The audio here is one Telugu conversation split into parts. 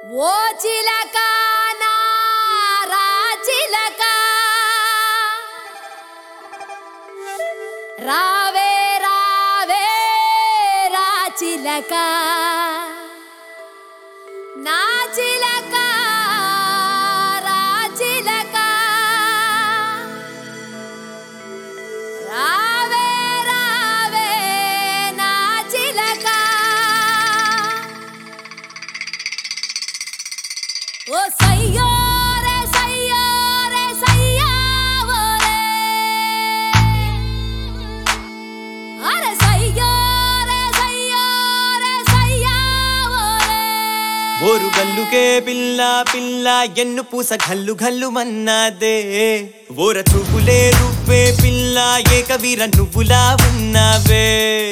ఓ చిలక నా రాచిలక రావే రావే రాచిలక నా చిలక రాచిలక రావే రావే నా చిలక ఓ సయ్యోరే సయ్యోరే సయ్యావోరే అరే సయ్యోరే సయ్యోరే సయ్యావోరే ఓరు గల్లుకే పిల్ల పిల్ల ఎన్ను పూస గల్లు గల్లు మన్నాదే ఓర చూపులే రువ్వే పిల్ల ఏకవీర నువ్వులా ఉన్నావే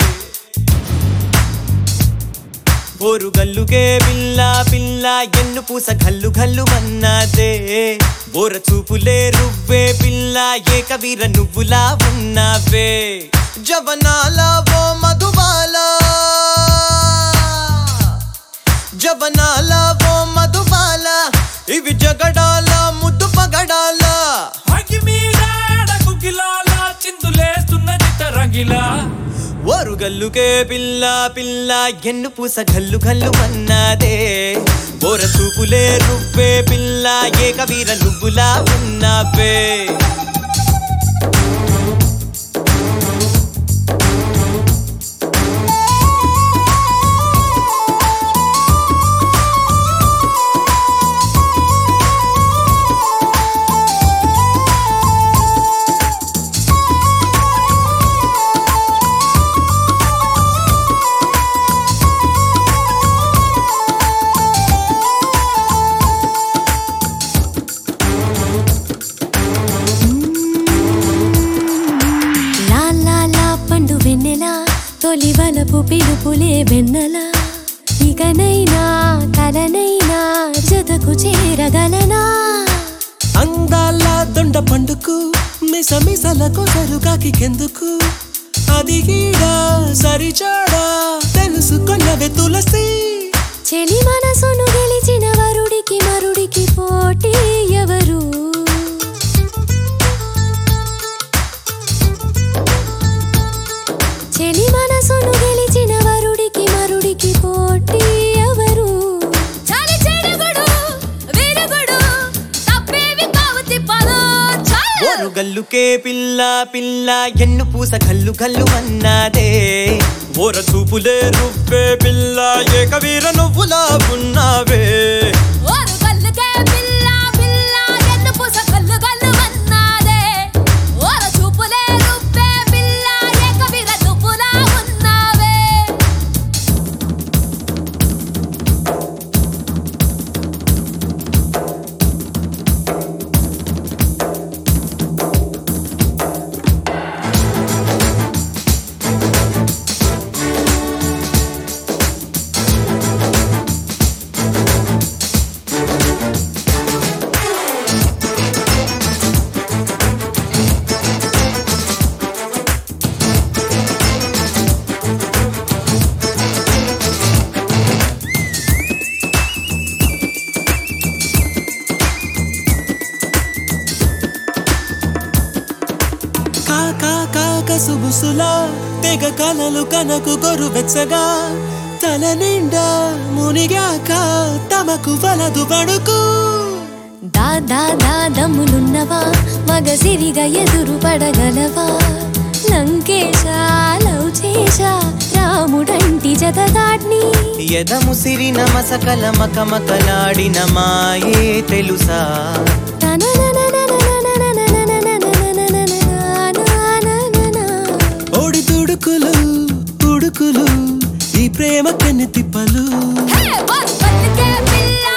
ఓరు గల్లుకే పిల్ల పిల్ల ఎన్ను పూస గల్లు గల్లు మన్నాదే ఓర చూపులే రువ్వే పిల్ల ఏకవీర నువ్వులా ఉన్నావే జవనాల ఓ మధుబాల జవనాల ఓ మధుబాల ఇవి జగడాల ముద్దు పగడాల అగి మీరాడ కుకిలాల చిందులేస్తున్నది తరంగిలా ఓరు గల్లుకే పిల్ల పిల్ల ఎన్ను పూస గల్లు గల్లు మన్నాదే ఓర చూపులే రువ్వే పిల్ల ఏకవీర నువ్వులా ఉన్నావే తొలివలపు పిలుపులే వెన్నెలా ఇకనైనా కలనైనా జతకు చేరగలనా అందాల దొండ పండుకు మిస మిసలకు సరుగాకి కెందుకు అది గీడా సరిచాడా తెలుసుకొన్నవే తులసి చెలి మనసును గెలిచిన వరుడికి మరుడికి పోటీ ఎవరు చెలి మనసును గెలిచిన వరుడికి మరుడికి పోటీ ఎవరు చాలి చెడుగుడు విరుగుడు తప్పేవి కావు తిప్పలు ఓరు గల్లుకే పిల్ల పిల్ల ఎన్ను పూస గల్లు గల్లు అన్నాదే ఓర చూపులే రువ్వే పిల్ల ఏకవీర నువ్వులా ఉన్నావే ఓరు గల్లుకే పిల్ల పిల్ల ఎన్ను పూస గల్లు గల్లు అన్నాదే ఓర చూపులే రువ్వే పిల్ల ఏకవీర నువ్వులా ఉన్నావే సుబుసులా తెగ కలలు కనకు గొరు వెచ్చగా తల నిండా మునిగాక తమకు వలదు పడుకు దాదా దాదమ్ములున్నవా మగసిరిగా ఎదురు పడగలవా లంకేశా లవ్ చేశా రాముడంటి జతదాడ్ని ఎదముసిరిన మసకల మకమకలాడిన మాయే తెలుసా ఓడి తుడుకులు ఉడుకులు ఈ ప్రేమ కన్ని తిప్పలు పిల్ల